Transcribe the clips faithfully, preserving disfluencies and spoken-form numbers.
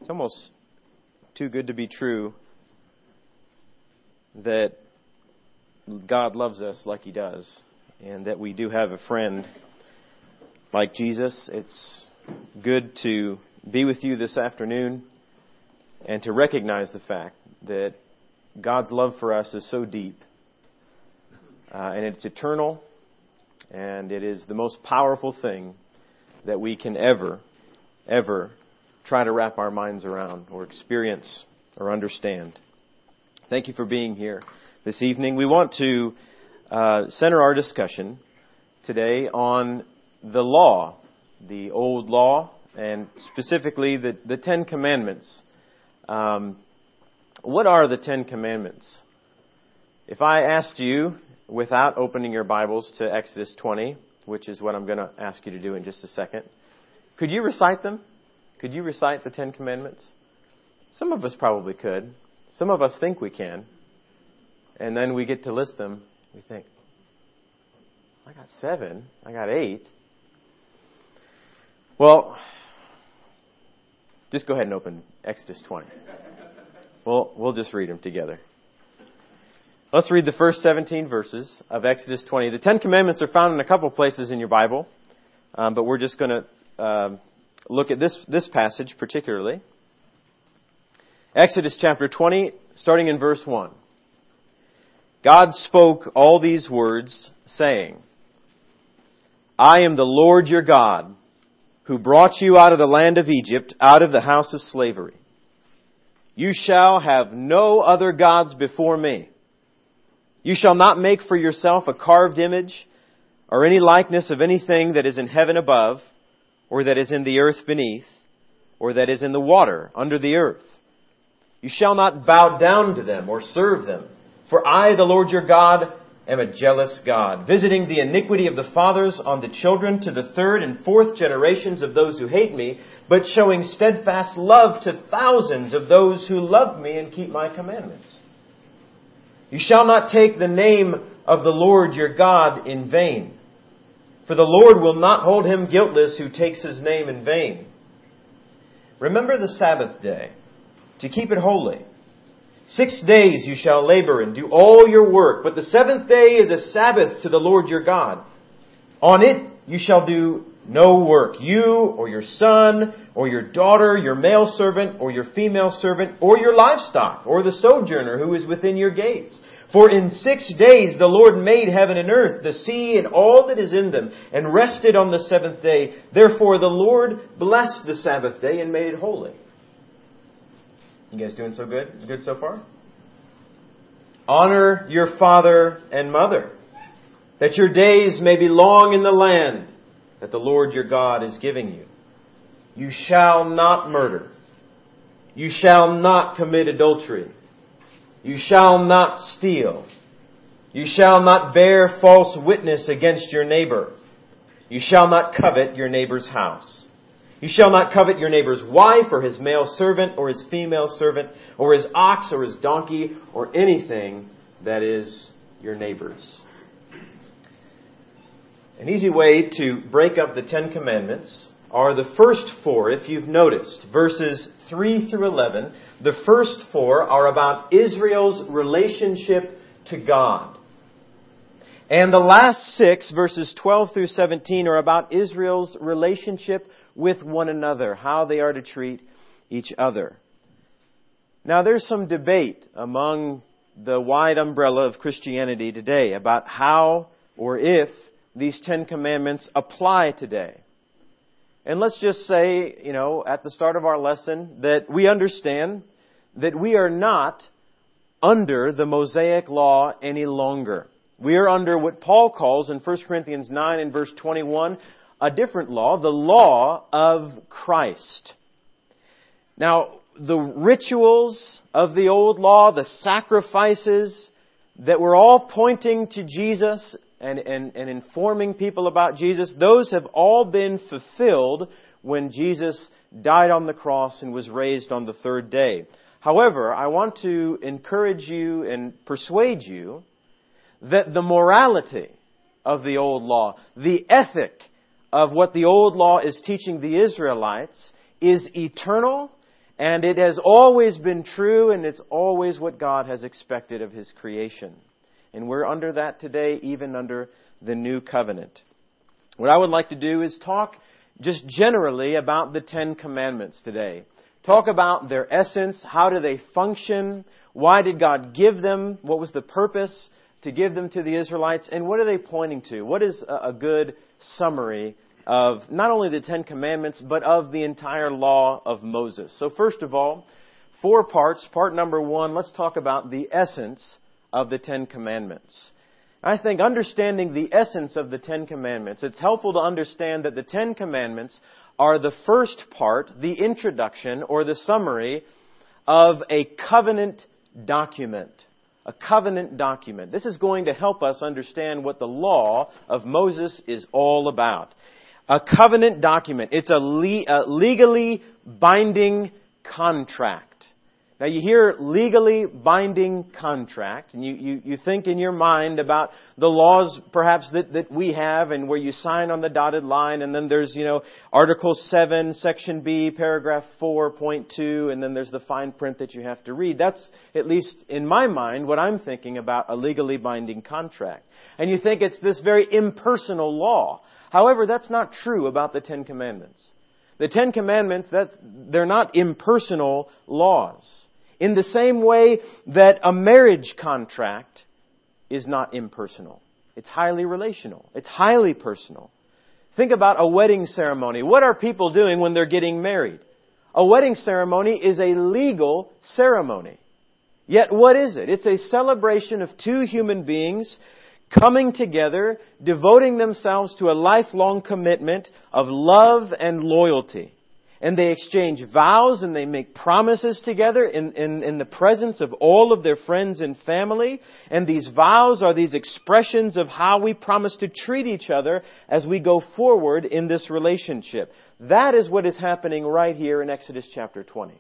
It's almost too good to be true that God loves us like He does, and that we do have a friend like Jesus. It's good to be with you this afternoon and to recognize the fact that God's love for us is so deep, uh, and it's eternal, and it is the most powerful thing that we can ever, ever try to wrap our minds around or experience or understand. Thank you for being here this evening. We want to uh, center our discussion today on the law, the old law, and specifically the, the Ten Commandments. Um, what are the Ten Commandments? If I asked you, without opening your Bibles to Exodus twenty, which is what I'm going to ask you to do in just a second, could you recite them? Could you recite the Ten Commandments? Some of us probably could. Some of us think we can. And then we get to list them. We think, I got seven. I got eight. Well, just go ahead and open Exodus twenty. We'll, we'll just read them together. Let's read the first seventeen verses of Exodus twenty. The Ten Commandments are found in a couple places in your Bible, um, but we're just going to um, look at this, this passage particularly. Exodus chapter twenty, starting in verse one. God spoke all these words, saying, I am the Lord your God, who brought you out of the land of Egypt, out of the house of slavery. You shall have no other gods before me. You shall not make for yourself a carved image, or any likeness of anything that is in heaven above, or that is in the earth beneath, or that is in the water under the earth. You shall not bow down to them or serve them. For I, the Lord your God, am a jealous God, visiting the iniquity of the fathers on the children to the third and fourth generations of those who hate me, but showing steadfast love to thousands of those who love me and keep my commandments. You shall not take the name of the Lord your God in vain, for the Lord will not hold him guiltless who takes his name in vain. Remember the Sabbath day, to keep it holy. Six days you shall labor and do all your work, but the seventh day is a Sabbath to the Lord your God. On it you shall do no work, you or your son or your daughter, your male servant or your female servant, or your livestock, or the sojourner who is within your gates. For in six days the Lord made heaven and earth, the sea and all that is in them, and rested on the seventh day. Therefore the Lord blessed the Sabbath day and made it holy. You guys doing so good? Good so far? Honor your father and mother, that your days may be long in the land that the Lord your God is giving you. You shall not murder. You shall not commit adultery. You shall not steal. You shall not bear false witness against your neighbor. You shall not covet your neighbor's house. You shall not covet your neighbor's wife, or his male servant, or his female servant, or his ox, or his donkey, or anything that is your neighbor's. An easy way to break up the Ten Commandments are the first four, if you've noticed. Verses three through eleven, the first four are about Israel's relationship to God. And the last six, verses twelve through seventeen, are about Israel's relationship with one another, how they are to treat each other. Now, there's some debate among the wide umbrella of Christianity today about how or if these Ten Commandments apply today. And let's just say, you know, at the start of our lesson, that we understand that we are not under the Mosaic law any longer. We are under what Paul calls in First Corinthians nine and verse twenty-one, a different law, the law of Christ. Now, the rituals of the old law, the sacrifices that were all pointing to Jesus and, and, and informing people about Jesus, those have all been fulfilled when Jesus died on the cross and was raised on the third day. However, I want to encourage you and persuade you that the morality of the old law, the ethic of what the old law is teaching the Israelites, is eternal And it has always been true, and it's always what God has expected of His creation. And we're under that today, even under the new covenant. What I would like to do is talk just generally about the Ten Commandments today. Talk about their essence, how do they function, why did God give them, what was the purpose to give them to the Israelites, and what are they pointing to? What is a good summary of not only the Ten Commandments, but of the entire law of Moses? So first of all, four parts. Part number one, let's talk about the essence of the Ten Commandments. I think understanding the essence of the Ten Commandments, it's helpful to understand that the Ten Commandments are the first part, the introduction or the summary of a covenant document. A covenant document. This is going to help us understand what the law of Moses is all about. A covenant document. It's a, le- a legally binding contract. Now you hear legally binding contract, and you, you, you think in your mind about the laws perhaps that, that we have, and where you sign on the dotted line, and then there's, you know, Article seven, Section B, Paragraph four point two, and then there's the fine print that you have to read. That's, at least in my mind, what I'm thinking about a legally binding contract. And you think it's this very impersonal law. However, that's not true about the Ten Commandments. The Ten Commandments, that's, they're not impersonal laws. In the same way that a marriage contract is not impersonal. It's highly relational. It's highly personal. Think about a wedding ceremony. What are people doing when they're getting married? A wedding ceremony is a legal ceremony. Yet what is it? It's a celebration of two human beings coming together, devoting themselves to a lifelong commitment of love and loyalty. And they exchange vows and they make promises together in, in, in the presence of all of their friends and family. And these vows are these expressions of how we promise to treat each other as we go forward in this relationship. That is what is happening right here in Exodus chapter twenty.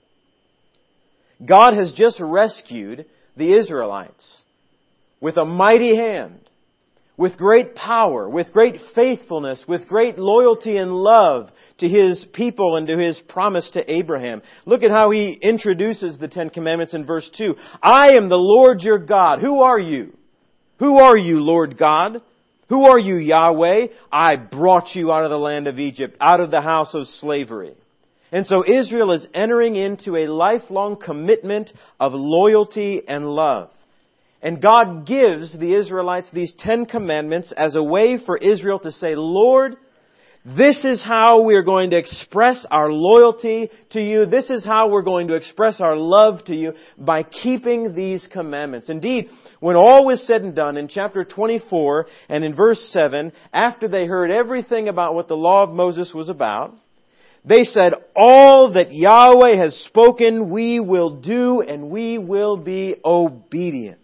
God has just rescued the Israelites with a mighty hand, with great power, with great faithfulness, with great loyalty and love to His people and to His promise to Abraham. Look at how He introduces the Ten Commandments in verse two. I am the Lord your God. Who are you? Who are you, Lord God? Who are you, Yahweh? I brought you out of the land of Egypt, out of the house of slavery. And so Israel is entering into a lifelong commitment of loyalty and love. And God gives the Israelites these Ten Commandments as a way for Israel to say, Lord, this is how we're going to express our loyalty to you. This is how we're going to express our love to you, by keeping these commandments. Indeed, when all was said and done in chapter twenty-four and in verse seven, after they heard everything about what the law of Moses was about, they said, all that Yahweh has spoken we will do, and we will be obedient.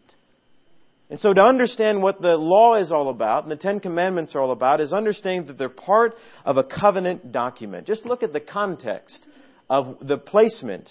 And so to understand what the law is all about, and the Ten Commandments are all about, is understanding that they're part of a covenant document. Just look at the context of the placement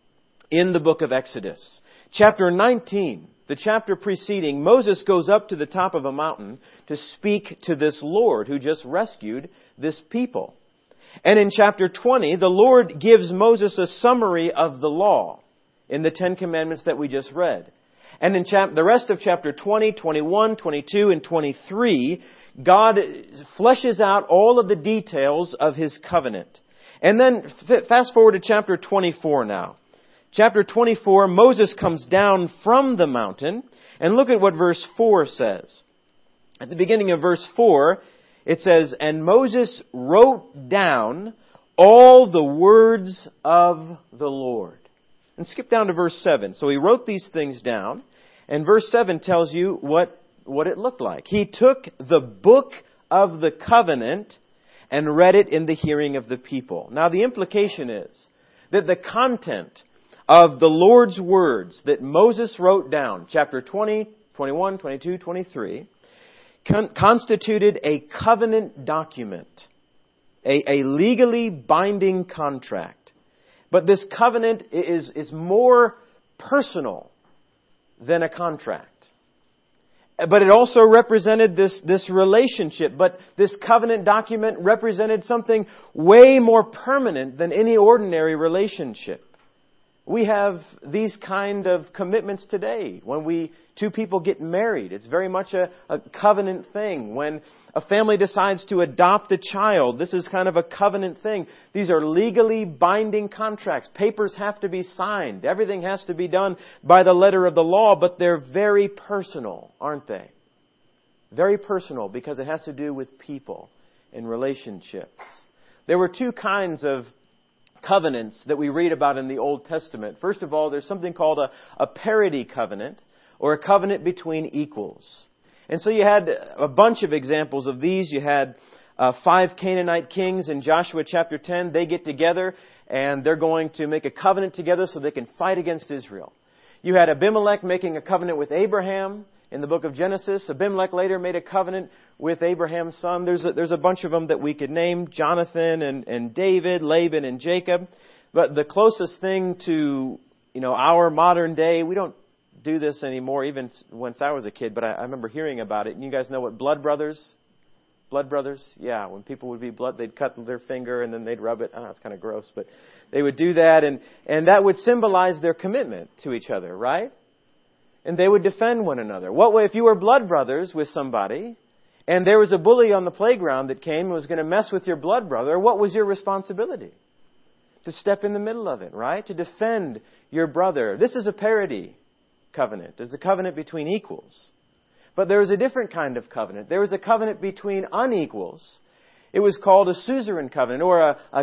in the book of Exodus. Chapter nineteen, the chapter preceding, Moses goes up to the top of a mountain to speak to this Lord who just rescued this people. And in chapter twenty, the Lord gives Moses a summary of the law in the Ten Commandments that we just read. And in chap- the rest of chapter twenty, twenty-one, twenty-two, and twenty-three, God fleshes out all of the details of His covenant. And then f- fast forward to chapter twenty-four now. Chapter twenty-four, Moses comes down from the mountain, and look at what verse four says. At the beginning of verse four, it says, and Moses wrote down all the words of the Lord. And skip down to verse seven. So he wrote these things down. And verse seven tells you what, what it looked like. He took the book of the covenant and read it in the hearing of the people. Now the implication is that the content of the Lord's words that Moses wrote down, chapter twenty, twenty-one, twenty-two, twenty-three, con- constituted a covenant document, a, a legally binding contract. But this covenant is, is more personal than a contract. But it also represented this, this relationship. But this covenant document represented something way more permanent than any ordinary relationship. We have these kind of commitments today. When we two people get married, it's very much a, a covenant thing. When a family decides to adopt a child, this is kind of a covenant thing. These are legally binding contracts. Papers have to be signed. Everything has to be done by the letter of the law, but they're very personal, aren't they? Very personal because it has to do with people and relationships. There were two kinds of covenants that we read about in the Old Testament. First of all, there's something called a, a parity covenant, or a covenant between equals. And so you had a bunch of examples of these. You had uh, five Canaanite kings in Joshua chapter ten. They get together and they're going to make a covenant together so they can fight against Israel. You had Abimelech making a covenant with Abraham in the book of Genesis. Abimelech later made a covenant with Abraham's son. There's a, there's a bunch of them that we could name. Jonathan and, and David, Laban and Jacob. But the closest thing to, you know, our modern day, we don't do this anymore, even once I was a kid, but I, I remember hearing about it. And you guys know what blood brothers? Blood brothers? Yeah, when people would be blood, they'd cut their finger and then they'd rub it. Oh, it's kind of gross, but they would do that. And, and that would symbolize their commitment to each other, right? And they would defend one another. What way, if you were blood brothers with somebody, and there was a bully on the playground that came and was going to mess with your blood brother, what was your responsibility? To step in the middle of it, right? To defend your brother. This is a parity covenant. It's a covenant between equals. But there was a different kind of covenant. There was a covenant between unequals. It was called a suzerain covenant, or a, a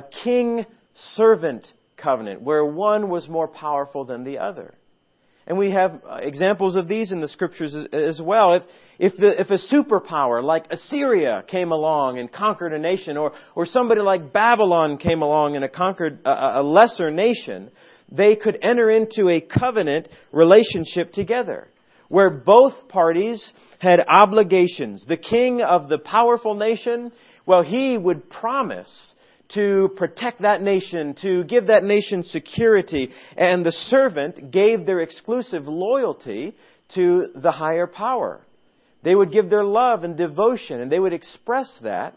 king-servant covenant, where one was more powerful than the other. And we have examples of these in the Scriptures as well. If if, the, if a superpower like Assyria came along and conquered a nation, or or somebody like Babylon came along and conquered a, a lesser nation, they could enter into a covenant relationship together, where both parties had obligations. The king of the powerful nation, well, he would promise to protect that nation, to give that nation security. And the servant gave their exclusive loyalty to the higher power. They would give their love and devotion, and they would express that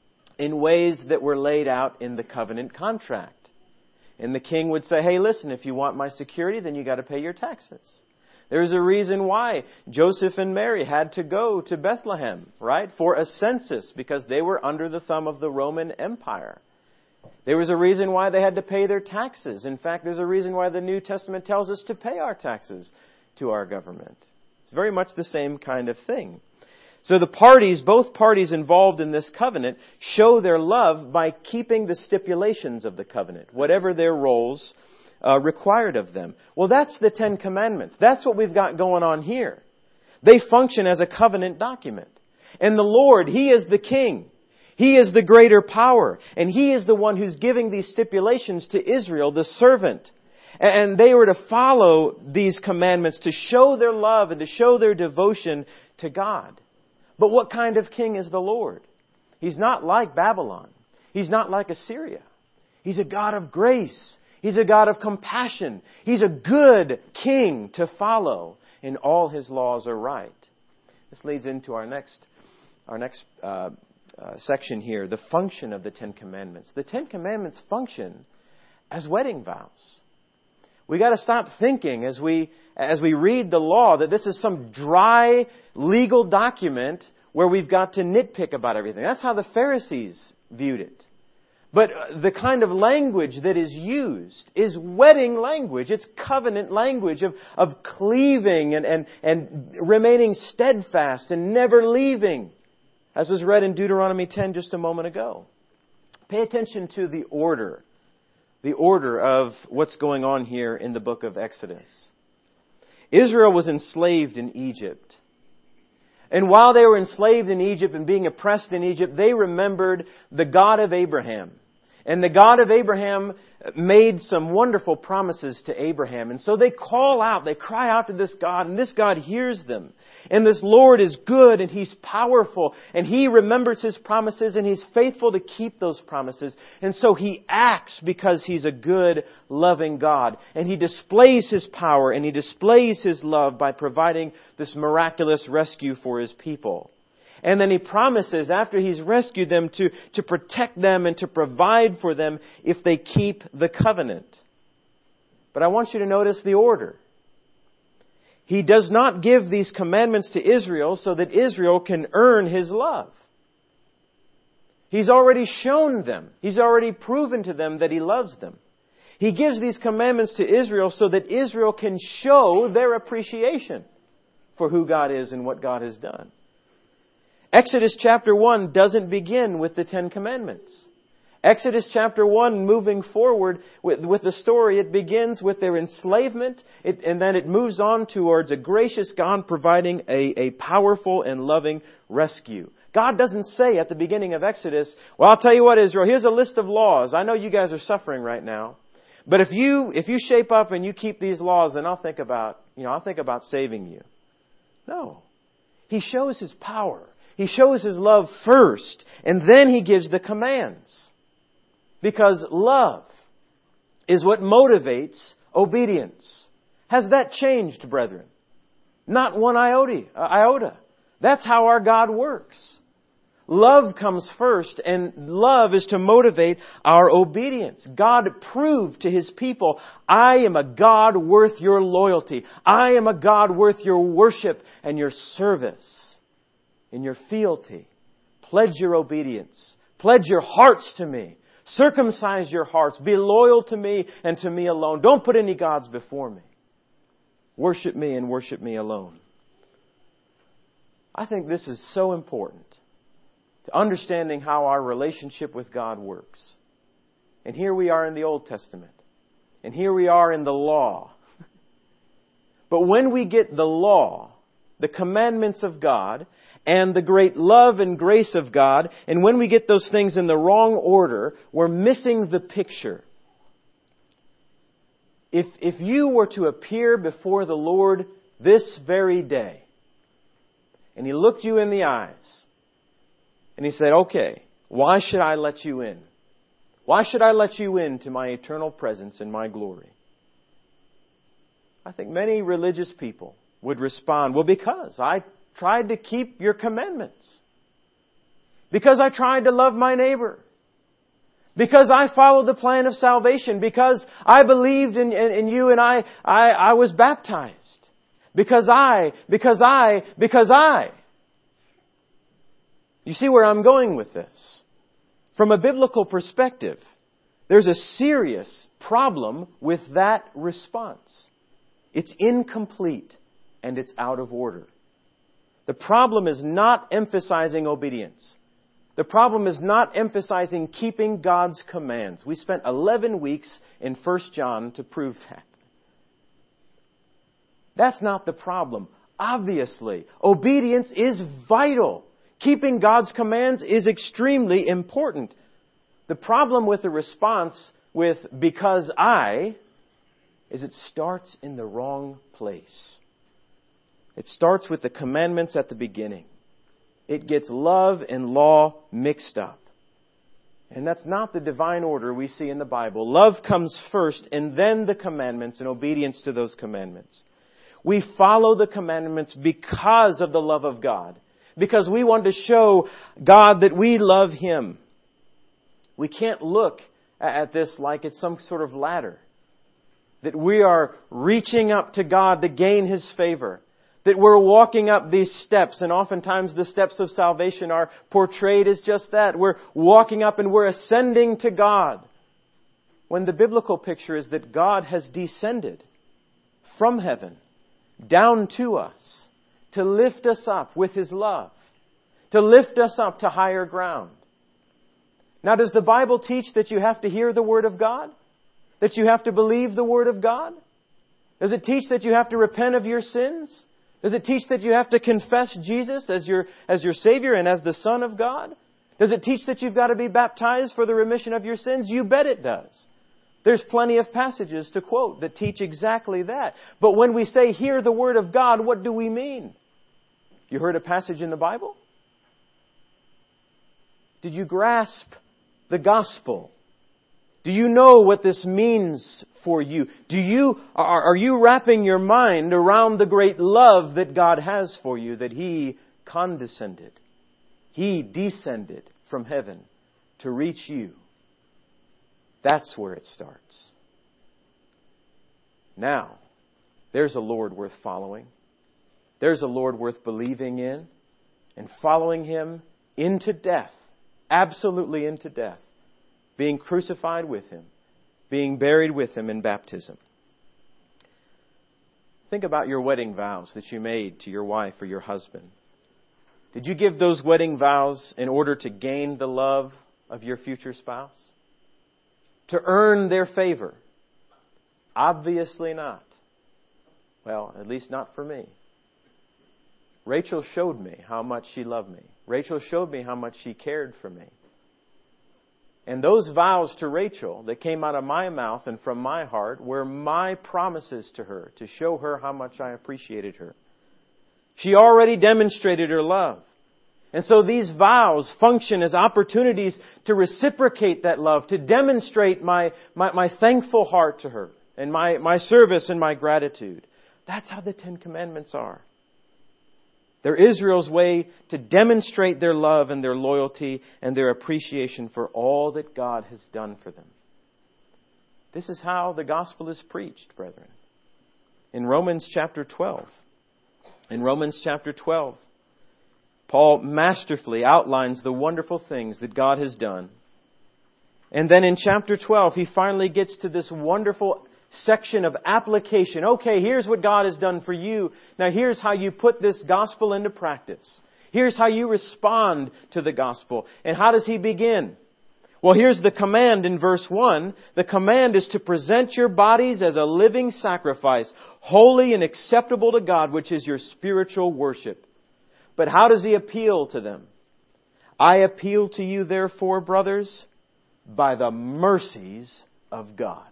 in ways that were laid out in the covenant contract. And the king would say, hey, listen, if you want my security, then you got to pay your taxes. There's a reason why Joseph and Mary had to go to Bethlehem, right, for a census, because they were under the thumb of the Roman Empire. There was a reason why they had to pay their taxes. In fact, there's a reason why the New Testament tells us to pay our taxes to our government. It's very much the same kind of thing. So the parties, both parties involved in this covenant, show their love by keeping the stipulations of the covenant, whatever their roles uh, required of them. Well, that's the Ten Commandments. That's what we've got going on here. They function as a covenant document. And the Lord, He is the King. He is the greater power, and He is the one who's giving these stipulations to Israel, the servant. And they were to follow these commandments to show their love and to show their devotion to God. But what kind of king is the Lord? He's not like Babylon. He's not like Assyria. He's a God of grace. He's a God of compassion. He's a good king to follow, and all His laws are right. This leads into our next, our next uh, Uh, section here, the function of the Ten Commandments. The Ten Commandments function as wedding vows. We got to stop thinking as we as we read the law that this is some dry legal document where we've got to nitpick about everything. That's how the Pharisees viewed it. But the kind of language that is used is wedding language. It's covenant language of, of cleaving and, and, and remaining steadfast and never leaving, as was read in Deuteronomy ten just a moment ago. Pay attention to the order, the order of what's going on here in the book of Exodus. Israel was enslaved in Egypt. And while they were enslaved in Egypt and being oppressed in Egypt, they remembered the God of Abraham. And the God of Abraham made some wonderful promises to Abraham. And so they call out, they cry out to this God, and this God hears them. And this Lord is good, and He's powerful, and He remembers His promises, and He's faithful to keep those promises. And so He acts because He's a good, loving God. And He displays His power, and He displays His love by providing this miraculous rescue for His people. And then He promises, after He's rescued them, to, to protect them and to provide for them if they keep the covenant. But I want you to notice the order. He does not give these commandments to Israel so that Israel can earn His love. He's already shown them. He's already proven to them that He loves them. He gives these commandments to Israel so that Israel can show their appreciation for who God is and what God has done. Exodus chapter one doesn't begin with the Ten Commandments. Exodus chapter one, moving forward with, with the story, it begins with their enslavement, it, and then it moves on towards a gracious God providing a, a powerful and loving rescue. God doesn't say at the beginning of Exodus, well, I'll tell you what, Israel, here's a list of laws. I know you guys are suffering right now. But if you, if you shape up and you keep these laws, then I'll think about, you know, I'll think about saving you. No. He shows His power. He shows His love first, and then He gives the commands. Because love is what motivates obedience. Has that changed, brethren? Not one iota. iota. That's how our God works. Love comes first, and love is to motivate our obedience. God proved to His people, I am a God worth your loyalty. I am a God worth your worship and your service. In your fealty, pledge your obedience. Pledge your hearts to me. Circumcise your hearts. Be loyal to me and to me alone. Don't put any gods before me. Worship me and worship me alone. I think this is so important to understanding how our relationship with God works. And here we are in the Old Testament. And here we are in the law. But when we get the law, the commandments of God, and the great love and grace of God, and when we get those things in the wrong order, we're missing the picture. If, if you were to appear before the Lord this very day, and He looked you in the eyes, and He said, okay, why should I let you in? Why should I let you into my eternal presence and my glory? I think many religious people would respond, well, because I tried to keep your commandments. Because I tried to love my neighbor. Because I followed the plan of salvation. Because I believed in, in, in you and I, I, I was baptized. Because I, because I, because I. You see where I'm going with this? From a biblical perspective, there's a serious problem with that response. It's incomplete and it's out of order. The problem is not emphasizing obedience. The problem is not emphasizing keeping God's commands. We spent eleven weeks in First John to prove that. That's not the problem. Obviously, obedience is vital. Keeping God's commands is extremely important. The problem with the response with because I is it starts in the wrong place. It starts with the commandments at the beginning. It gets love and law mixed up. And that's not the divine order we see in the Bible. Love comes first and then the commandments and obedience to those commandments. We follow the commandments because of the love of God. Because we want to show God that we love Him. We can't look at this like it's some sort of ladder. That we are reaching up to God to gain His favor. That we're walking up these steps, and oftentimes the steps of salvation are portrayed as just that. We're walking up and we're ascending to God. When the biblical picture is that God has descended from heaven down to us to lift us up with His love. To lift us up to higher ground. Now, does the Bible teach that you have to hear the Word of God? That you have to believe the Word of God? Does it teach that you have to repent of your sins? Does it teach that you have to confess Jesus as your, as your Savior and as the Son of God? Does it teach that you've got to be baptized for the remission of your sins? You bet it does. There's plenty of passages to quote that teach exactly that. But when we say hear the Word of God, what do we mean? You heard a passage in the Bible? Did you grasp the gospel? Do you know what this means for you? Do you, are, are you wrapping your mind around the great love that God has for you, that He condescended? He descended from heaven to reach you. That's where it starts. Now, there's a Lord worth following. There's a Lord worth believing in and following Him into death, absolutely into death, being crucified with Him, being buried with Him in baptism. Think about your wedding vows that you made to your wife or your husband. Did you give those wedding vows in order to gain the love of your future spouse? To earn their favor? Obviously not. Well, at least not for me. Rachel showed me how much she loved me. Rachel showed me how much she cared for me. And those vows to Rachel that came out of my mouth and from my heart were my promises to her to show her how much I appreciated her. She already demonstrated her love. And so these vows function as opportunities to reciprocate that love, to demonstrate my, my, my thankful heart to her and my, my service and my gratitude. That's how the Ten Commandments are. They're Israel's way to demonstrate their love and their loyalty and their appreciation for all that God has done for them. This is how the gospel is preached, brethren. In Romans chapter twelve, in Romans chapter twelve, Paul masterfully outlines the wonderful things that God has done. And then in chapter twelve, he finally gets to this wonderful section of application. Okay, here's what God has done for you. Now here's how you put this gospel into practice. Here's how you respond to the gospel. And how does he begin? Well, here's the command in verse one. The command is to present your bodies as a living sacrifice, holy and acceptable to God, which is your spiritual worship. But how does he appeal to them? I appeal to you, therefore, brothers, by the mercies of God.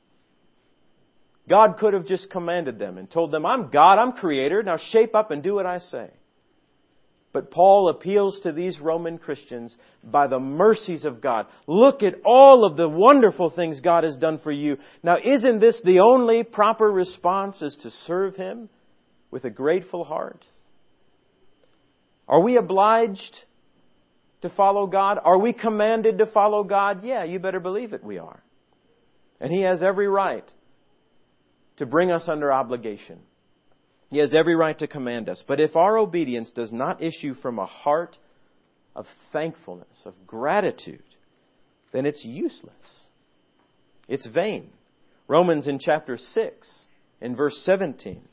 God could have just commanded them and told them, I'm God, I'm Creator, now shape up and do what I say. But Paul appeals to these Roman Christians by the mercies of God. Look at all of the wonderful things God has done for you. Now, isn't this the only proper response, is to serve Him with a grateful heart? Are we obliged to follow God? Are we commanded to follow God? Yeah, you better believe it, we are. And He has every right to bring us under obligation. He has every right to command us. But if our obedience does not issue from a heart of thankfulness, of gratitude, then it's useless. It's vain. Romans in chapter six, in verse seventeen.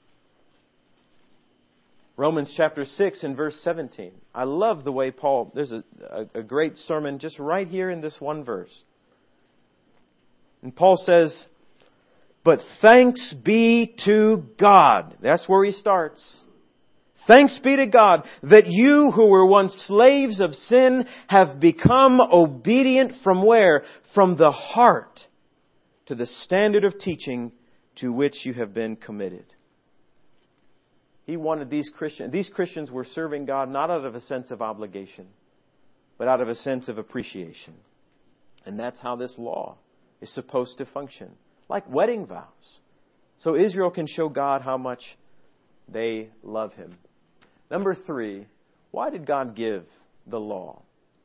Romans chapter six and verse seventeen. I love the way Paul, there's a, a, a great sermon just right here in this one verse. And Paul says, but thanks be to God. That's where he starts. Thanks be to God that you who were once slaves of sin have become obedient from where? From the heart to the standard of teaching to which you have been committed. He wanted these Christians, these Christians were serving God not out of a sense of obligation, but out of a sense of appreciation. And that's how this law is supposed to function. Like wedding vows. So Israel can show God how much they love Him. Number three, why did God give the law?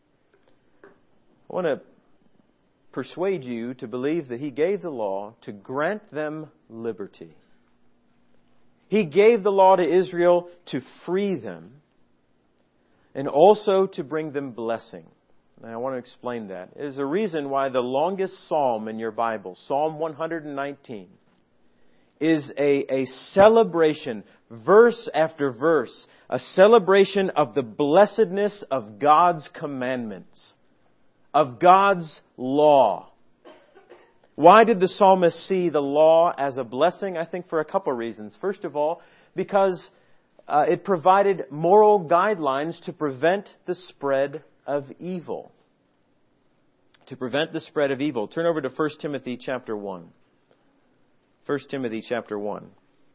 I want to persuade you to believe that He gave the law to grant them liberty. He gave the law to Israel to free them and also to bring them blessing. And I want to explain that. There's a reason why the longest psalm in your Bible, Psalm one hundred nineteen, is a, a celebration, verse after verse, a celebration of the blessedness of God's commandments, of God's law. Why did the psalmist see the law as a blessing? I think for a couple of reasons. First of all, because uh, it provided moral guidelines to prevent the spread of evil. To prevent the spread of evil. Turn over to First Timothy chapter one. First Timothy chapter one.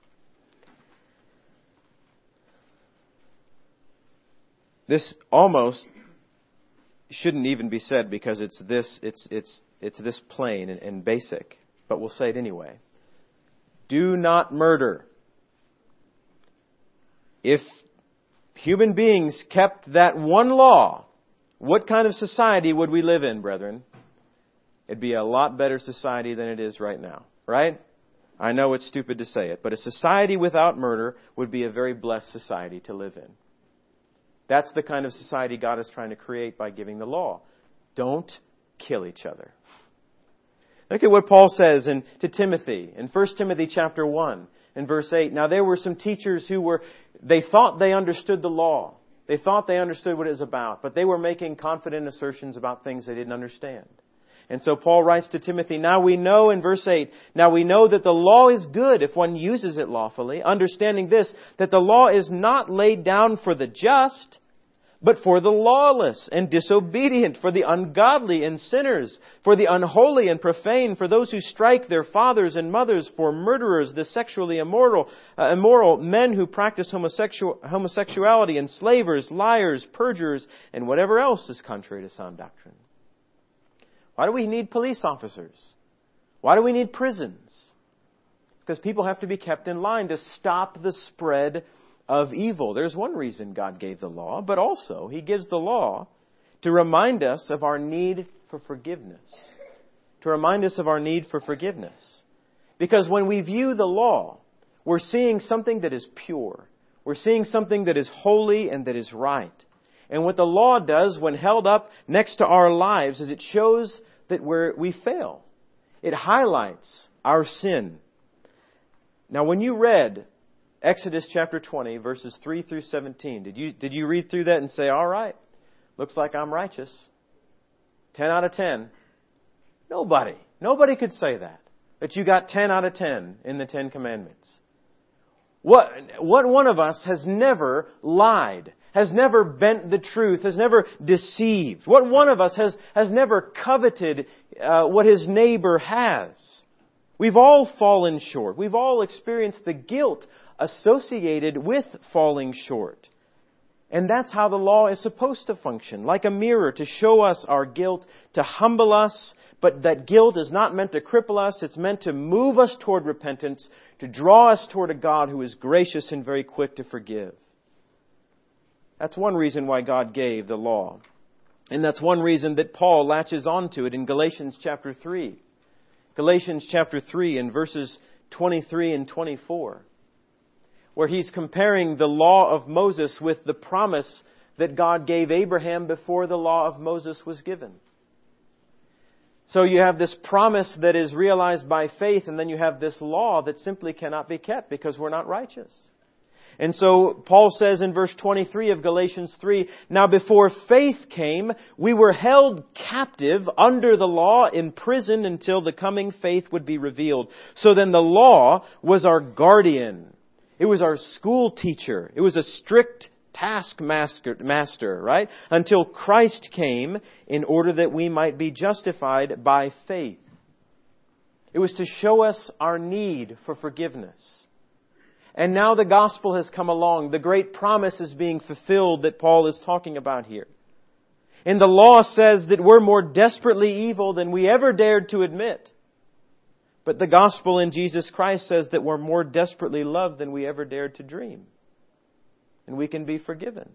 This almost shouldn't even be said because it's this it's it's it's this plain and, and basic, but we'll say it anyway. Do not murder. If human beings kept that one law, what kind of society would we live in, brethren? It'd be a lot better society than it is right now, right? I know it's stupid to say it, but a society without murder would be a very blessed society to live in. That's the kind of society God is trying to create by giving the law. Don't kill each other. Look at what Paul says in, to Timothy in First Timothy chapter one and verse eight. Now there were some teachers who were, they thought they understood the law. They thought they understood what it was about, but they were making confident assertions about things they didn't understand. And so Paul writes to Timothy, now we know in verse eight, now we know that the law is good if one uses it lawfully, understanding this, that the law is not laid down for the just, but for the lawless and disobedient, for the ungodly and sinners, for the unholy and profane, for those who strike their fathers and mothers, for murderers, the sexually immoral, uh, immoral, men who practice homosexual, homosexuality, enslavers, liars, perjurers, and whatever else is contrary to sound doctrine. Why do we need police officers? Why do we need prisons? It's because people have to be kept in line to stop the spread of evil. There's one reason God gave the law, but also He gives the law to remind us of our need for forgiveness. To remind us of our need for forgiveness. Because when we view the law, we're seeing something that is pure. We're seeing something that is holy and that is right. And what the law does when held up next to our lives is it shows that we're, we fail. It highlights our sin. Now, when you read Exodus chapter twenty, verses three through seventeen, did you, did you read through that and say, all right, looks like I'm righteous. ten out of ten. Nobody. Nobody could say that. That you got ten out of ten in the Ten Commandments. What, what one of us has never lied? Has never bent the truth, has never deceived? What one of us has, has never coveted uh, what his neighbor has? We've all fallen short. We've all experienced the guilt associated with falling short. And that's how the law is supposed to function, like a mirror to show us our guilt, to humble us, but that guilt is not meant to cripple us. It's meant to move us toward repentance, to draw us toward a God who is gracious and very quick to forgive. That's one reason why God gave the law. And that's one reason that Paul latches onto it in Galatians chapter three. Galatians chapter three and verses twenty-three and twenty-four. Where he's comparing the law of Moses with the promise that God gave Abraham before the law of Moses was given. So you have this promise that is realized by faith, and then you have this law that simply cannot be kept because we're not righteous. And so Paul says in verse twenty-three of Galatians three, now before faith came, we were held captive under the law in prison until the coming faith would be revealed. So then the law was our guardian. It was our school teacher. It was a strict taskmaster, master, right? Until Christ came in order that we might be justified by faith. It was to show us our need for forgiveness. And now the gospel has come along. The great promise is being fulfilled that Paul is talking about here. And the law says that we're more desperately evil than we ever dared to admit. But the gospel in Jesus Christ says that we're more desperately loved than we ever dared to dream. And we can be forgiven.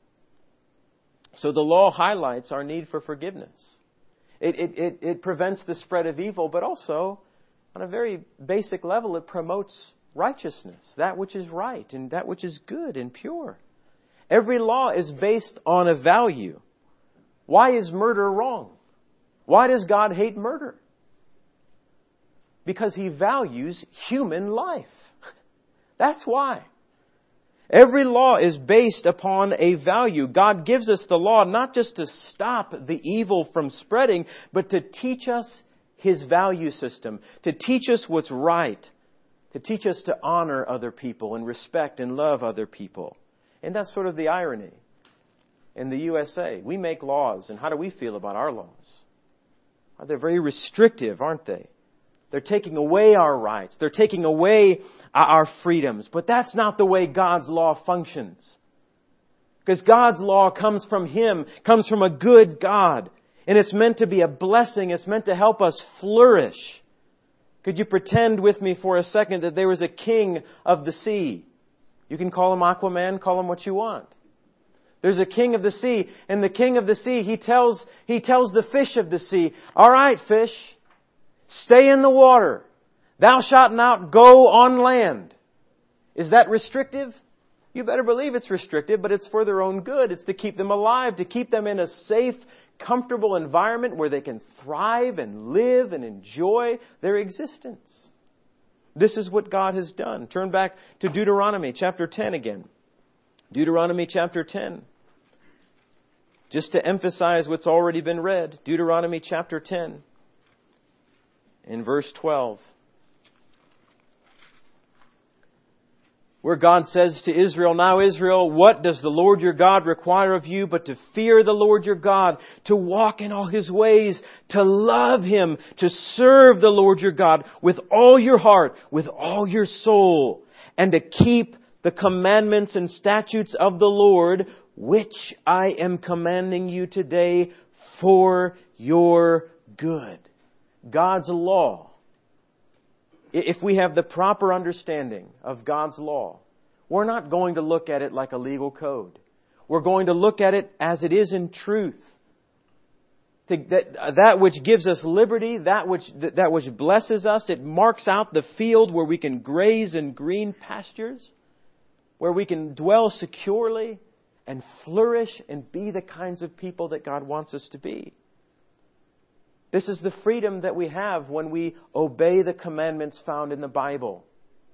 So the law highlights our need for forgiveness. It, it, it, it prevents the spread of evil, but also, on a very basic level, it promotes righteousness, that which is right and that which is good and pure. Every law is based on a value. Why is murder wrong? Why does God hate murder? Because He values human life. That's why. Every law is based upon a value. God gives us the law not just to stop the evil from spreading, but to teach us His value system, to teach us what's right, to teach us to honor other people and respect and love other people. And that's sort of the irony. In the U S A, we make laws, and how do we feel about our laws? They're very restrictive, aren't they? They're taking away our rights. They're taking away our freedoms. But that's not the way God's law functions. Because God's law comes from Him, comes from a good God. And it's meant to be a blessing. It's meant to help us flourish. Could you pretend with me for a second that there was a king of the sea? You can call him Aquaman, call him what you want. There's a king of the sea, and the king of the sea, he tells, he tells the fish of the sea, all right, fish, stay in the water. Thou shalt not go on land. Is that restrictive? You better believe it's restrictive, but it's for their own good. It's to keep them alive, to keep them in a safe, comfortable environment where they can thrive and live and enjoy their existence. This is what God has done. Turn back to Deuteronomy chapter ten again. Deuteronomy chapter ten. Just to emphasize what's already been read. Deuteronomy chapter ten. In verse twelve. Where God says to Israel, Now Israel, what does the Lord your God require of you but to fear the Lord your God, to walk in all His ways, to love Him, to serve the Lord your God with all your heart, with all your soul, and to keep the commandments and statutes of the Lord, which I am commanding you today for your good. God's law. If we have the proper understanding of God's law, we're not going to look at it like a legal code. We're going to look at it as it is in truth. That, that which gives us liberty, that which, that which blesses us, it marks out the field where we can graze in green pastures, where we can dwell securely and flourish and be the kinds of people that God wants us to be. This is the freedom that we have when we obey the commandments found in the Bible.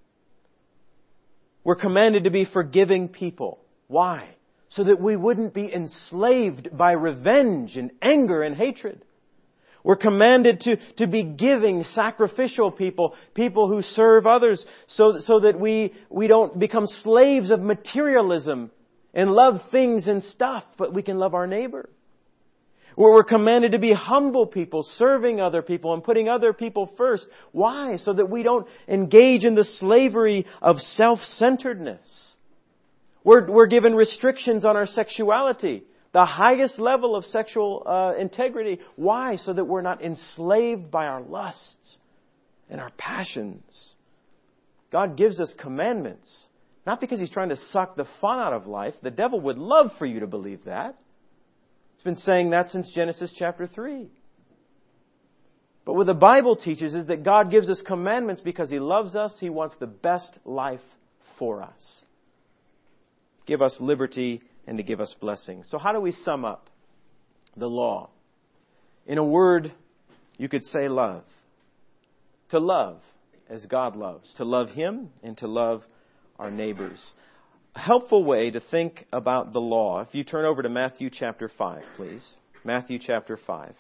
We're commanded to be forgiving people. Why? So that we wouldn't be enslaved by revenge and anger and hatred. We're commanded to, to be giving, sacrificial people, people who serve others, so, so that we, we don't become slaves of materialism and love things and stuff, but we can love our neighbor. Where we're commanded to be humble people, serving other people and putting other people first. Why? So that we don't engage in the slavery of self-centeredness. We're, we're given restrictions on our sexuality, the highest level of sexual uh, integrity. Why? So that we're not enslaved by our lusts and our passions. God gives us commandments, not because He's trying to suck the fun out of life. The devil would love for you to believe that. It's been saying that since Genesis chapter three. But what the Bible teaches is that God gives us commandments because He loves us. He wants the best life for us. Give us liberty and to give us blessing. So how do we sum up the law? In a word, you could say love. To love as God loves. To love Him and to love our neighbors. A helpful way to think about the law, if you turn over to Matthew chapter five, please. Matthew chapter five.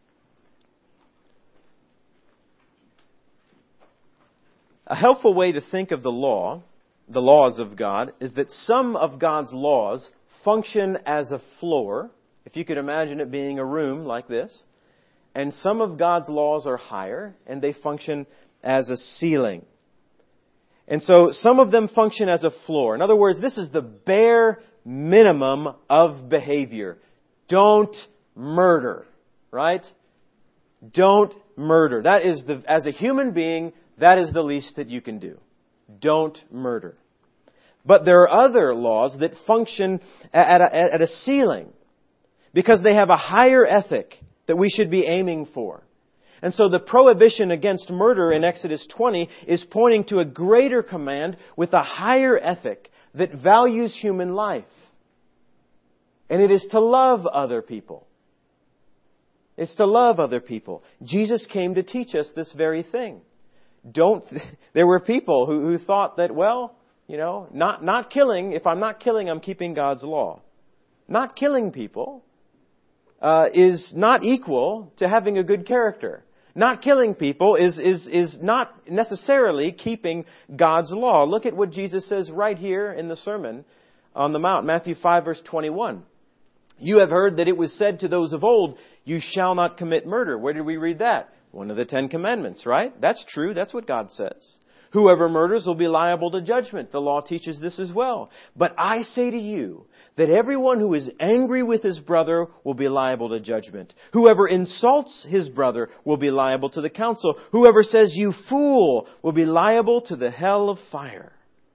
A helpful way to think of the law, the laws of God, is that some of God's laws function as a floor, if you could imagine it being a room like this, and some of God's laws are higher, and they function as a ceiling. And so some of them function as a floor. In other words, this is the bare minimum of behavior. Don't murder, right? Don't murder. That is the, as a human being, that is the least that you can do. Don't murder. But there are other laws that function at a, at a ceiling because they have a higher ethic that we should be aiming for. And so the prohibition against murder in Exodus twenty is pointing to a greater command with a higher ethic that values human life. And it is to love other people. It's to love other people. Jesus came to teach us this very thing. Don't. There were people who, who thought that, well, you know, not, not killing, if I'm not killing, I'm keeping God's law. Not killing people uh, is not equal to having a good character. Not killing people is, is, is not necessarily keeping God's law. Look at what Jesus says right here in the Sermon on the Mount, Matthew five, verse twenty-one. You have heard that it was said to those of old, you shall not commit murder. Where did we read that? One of the Ten Commandments, right? That's true. That's what God says. Whoever murders will be liable to judgment. The law teaches this as well. But I say to you that everyone who is angry with his brother will be liable to judgment. Whoever insults his brother will be liable to the council. Whoever says you fool will be liable to the hell of fire.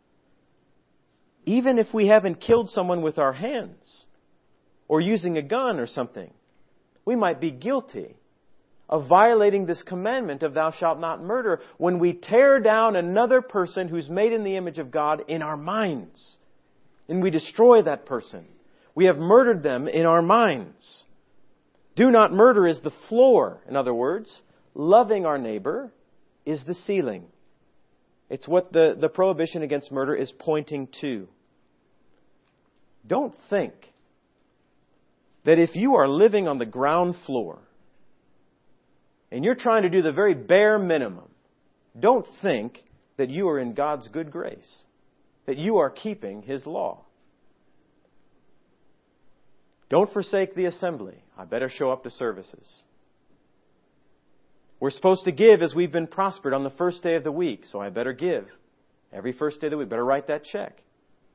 Even if we haven't killed someone with our hands or using a gun or something, we might be guilty of violating this commandment of thou shalt not murder when we tear down another person who's made in the image of God in our minds. And we destroy that person. We have murdered them in our minds. Do not murder is the floor. In other words, loving our neighbor is the ceiling. It's what the, the prohibition against murder is pointing to. Don't think that if you are living on the ground floor and you're trying to do the very bare minimum, don't think that you are in God's good grace, that you are keeping His law. Don't forsake the assembly. I better show up to services. We're supposed to give as we've been prospered on the first day of the week, so I better give. Every first day of the week, better write that check.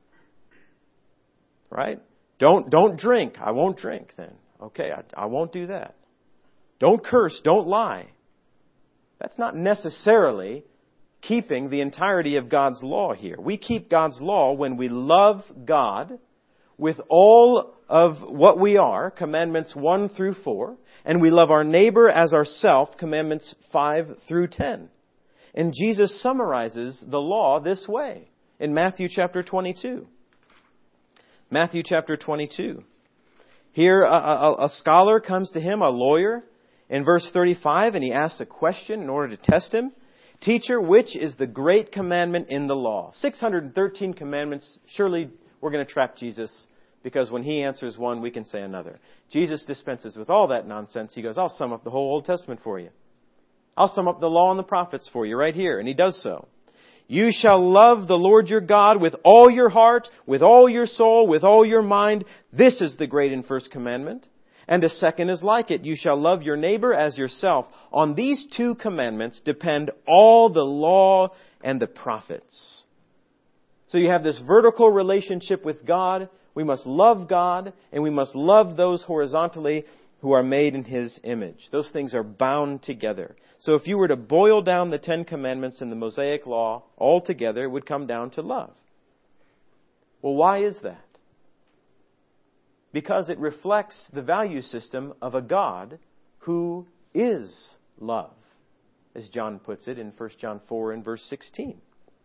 Right? Don't, don't drink. I won't drink then. Okay, I, I won't do that. Don't curse. Don't lie. That's not necessarily keeping the entirety of God's law here. We keep God's law when we love God with all of what we are, commandments one through four, and we love our neighbor as ourself, commandments five through ten. And Jesus summarizes the law this way in Matthew chapter twenty-two. Matthew chapter twenty-two. Here a, a, a scholar comes to him, a lawyer, in verse thirty-five, and he asks a question in order to test him. Teacher, which is the great commandment in the law? six hundred thirteen commandments. Surely we're going to trap Jesus, because when He answers one, we can say another. Jesus dispenses with all that nonsense. He goes, I'll sum up the whole Old Testament for you. I'll sum up the law and the prophets for you right here. And He does so. You shall love the Lord your God with all your heart, with all your soul, with all your mind. This is the great and first commandment. And a second is like it. You shall love your neighbor as yourself. On these two commandments depend all the law and the prophets. So you have this vertical relationship with God. We must love God, and we must love those horizontally who are made in His image. Those things are bound together. So if you were to boil down the Ten Commandments in the Mosaic Law all together, it would come down to love. Well, why is that? Because it reflects the value system of a God who is love, as John puts it in First John four and verse sixteen.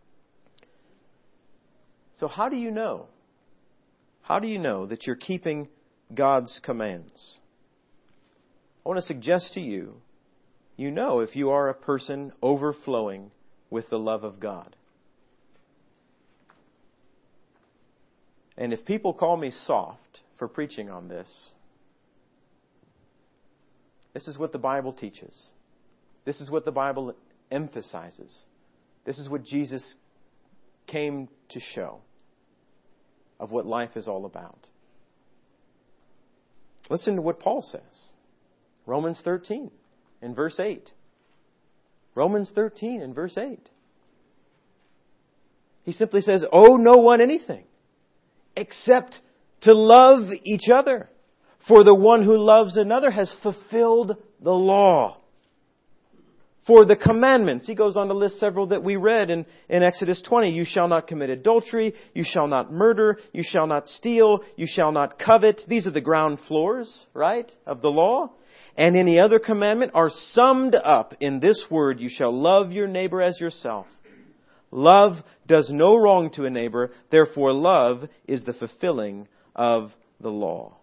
So how do you know? How do you know that you're keeping God's commands? I want to suggest to you, you know if you are a person overflowing with the love of God. And if people call me soft for preaching on this, this is what the Bible teaches. This is what the Bible emphasizes. This is what Jesus came to show of what life is all about. Listen to what Paul says. Romans thirteen and verse eight. Romans thirteen and verse eight. He simply says, owe no one anything except to love each other. For the one who loves another has fulfilled the law. For the commandments, he goes on to list several that we read in, in Exodus twenty. You shall not commit adultery. You shall not murder. You shall not steal. You shall not covet. These are the ground floors, right, of the law. And any other commandment are summed up in this word, you shall love your neighbor as yourself. Love does no wrong to a neighbor. Therefore, love is the fulfilling of the law.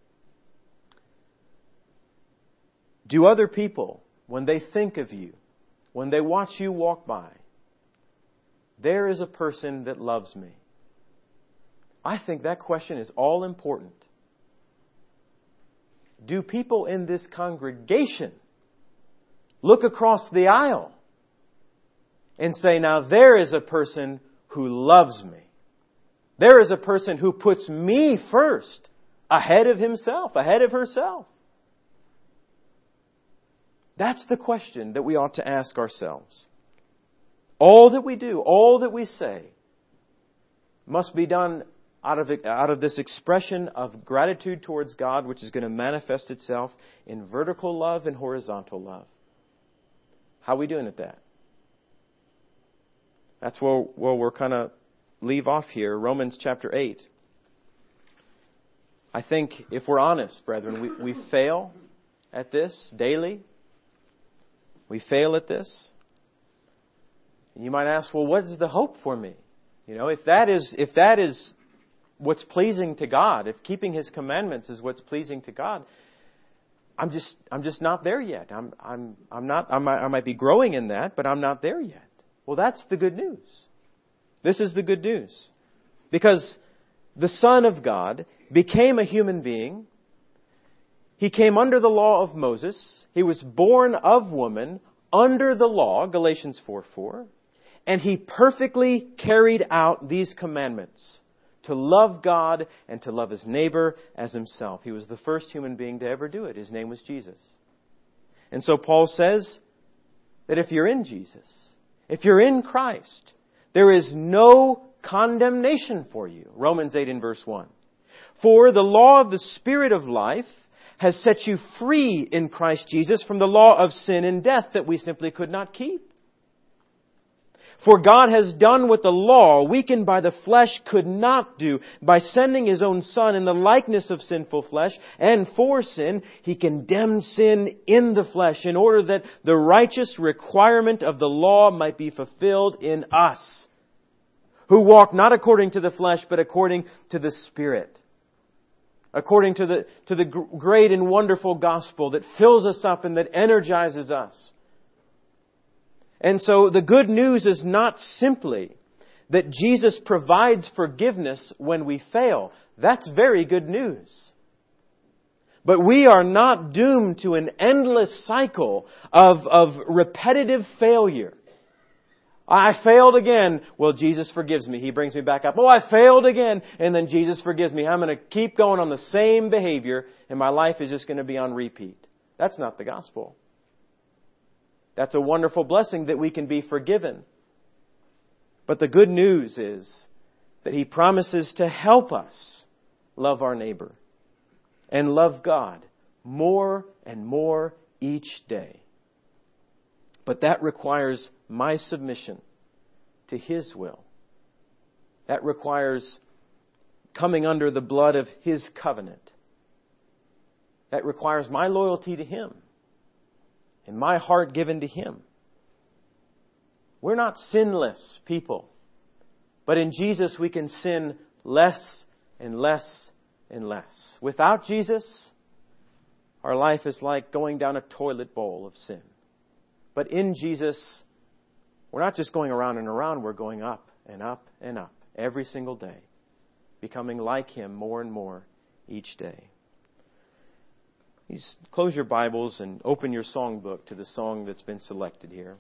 Do other people, when they think of you, when they watch you walk by, there is a person that loves me? I think that question is all important. Do people in this congregation look across the aisle and say, now there is a person who loves me. There is a person who puts me first, ahead of himself, ahead of herself. That's the question that we ought to ask ourselves. All that we do, all that we say, must be done out of, out of this expression of gratitude towards God, which is going to manifest itself in vertical love and horizontal love. How are we doing at that? That's where, where we're kind of leave off here. Romans chapter eight. I think if we're honest, brethren, we, we fail at this daily. We fail at this. And you might ask, well, what is the hope for me? You know, if that is, if that is what's pleasing to God, if keeping His commandments is what's pleasing to God, I'm just, I'm just not there yet. I'm, I'm, I'm not, I might, I might be growing in that, but I'm not there yet. Well, that's the good news. This is the good news. Because the Son of God became a human being. He came under the law of Moses. He was born of woman under the law, Galatians four four. And He perfectly carried out these commandments to love God and to love His neighbor as Himself. He was the first human being to ever do it. His name was Jesus. And so Paul says that if you're in Jesus, if you're in Christ, there is no condemnation for you. Romans eight and verse one. For the law of the Spirit of life has set you free in Christ Jesus from the law of sin and death that we simply could not keep. For God has done what the law, weakened by the flesh, could not do. By sending His own Son in the likeness of sinful flesh, and for sin, He condemned sin in the flesh, in order that the righteous requirement of the law might be fulfilled in us, who walk not according to the flesh, but according to the Spirit. According to the, to the great and wonderful gospel that fills us up and that energizes us. And so the good news is not simply that Jesus provides forgiveness when we fail. That's very good news. But we are not doomed to an endless cycle of, of repetitive failure. I failed again. Well, Jesus forgives me. He brings me back up. Oh, I failed again. And then Jesus forgives me. I'm going to keep going on the same behavior and my life is just going to be on repeat. That's not the gospel. That's a wonderful blessing that we can be forgiven. But the good news is that He promises to help us love our neighbor and love God more and more each day. But that requires my submission to His will. That requires coming under the blood of His covenant. That requires my loyalty to Him and my heart given to Him. We're not sinless people. But in Jesus we can sin less and less and less. Without Jesus, our life is like going down a toilet bowl of sin. But in Jesus, we're not just going around and around, we're going up and up and up every single day, becoming like Him more and more each day. Please close your Bibles and open your songbook to the song that's been selected here.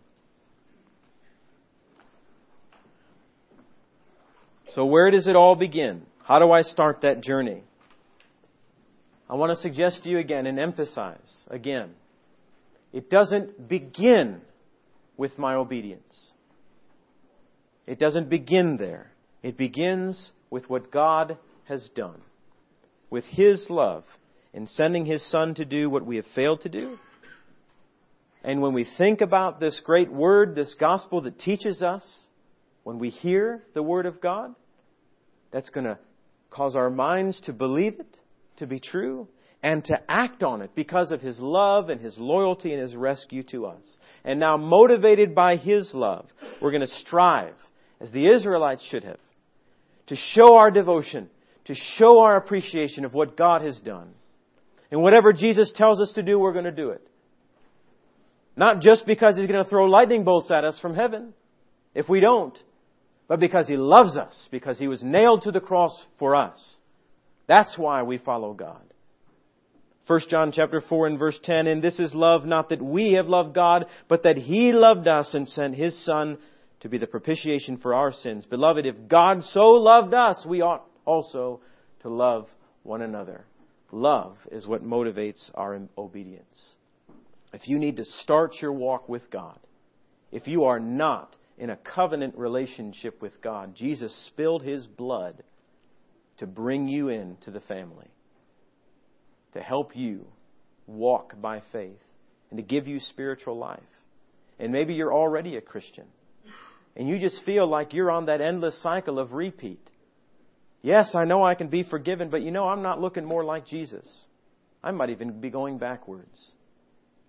So where does it all begin? How do I start that journey? I want to suggest to you again and emphasize again, it doesn't begin with my obedience. It doesn't begin there. It begins with what God has done, with His love in sending His Son to do what we have failed to do. And when we think about this great word, this gospel that teaches us, when we hear the Word of God, that's going to cause our minds to believe it to be true and to act on it because of His love and His loyalty and His rescue to us. And now, motivated by His love, we're going to strive, as the Israelites should have, to show our devotion, to show our appreciation of what God has done. And whatever Jesus tells us to do, we're going to do it. Not just because He's going to throw lightning bolts at us from heaven, if we don't, but because He loves us, because He was nailed to the cross for us. That's why we follow God. First John chapter four and verse ten, and this is love, not that we have loved God, but that He loved us and sent His Son to be the propitiation for our sins. Beloved, if God so loved us, we ought also to love one another. Love is what motivates our obedience. If you need to start your walk with God, if you are not in a covenant relationship with God, Jesus spilled His blood to bring you into the family, to help you walk by faith, and to give you spiritual life. And maybe you're already a Christian, and you just feel like you're on that endless cycle of repeat. Yes, I know I can be forgiven, but you know, I'm not looking more like Jesus. I might even be going backwards.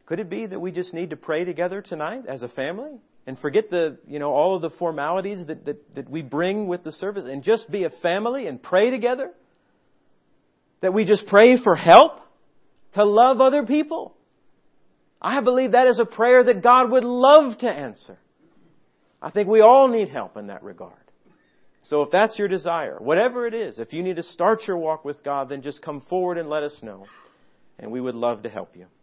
Could it be that we just need to pray together tonight as a family and forget the, you know, all of the formalities that, that, that we bring with the service and just be a family and pray together? That we just pray for help to love other people? I believe that is a prayer that God would love to answer. I think we all need help in that regard. So if that's your desire, whatever it is, if you need to start your walk with God, then just come forward and let us know. And we would love to help you.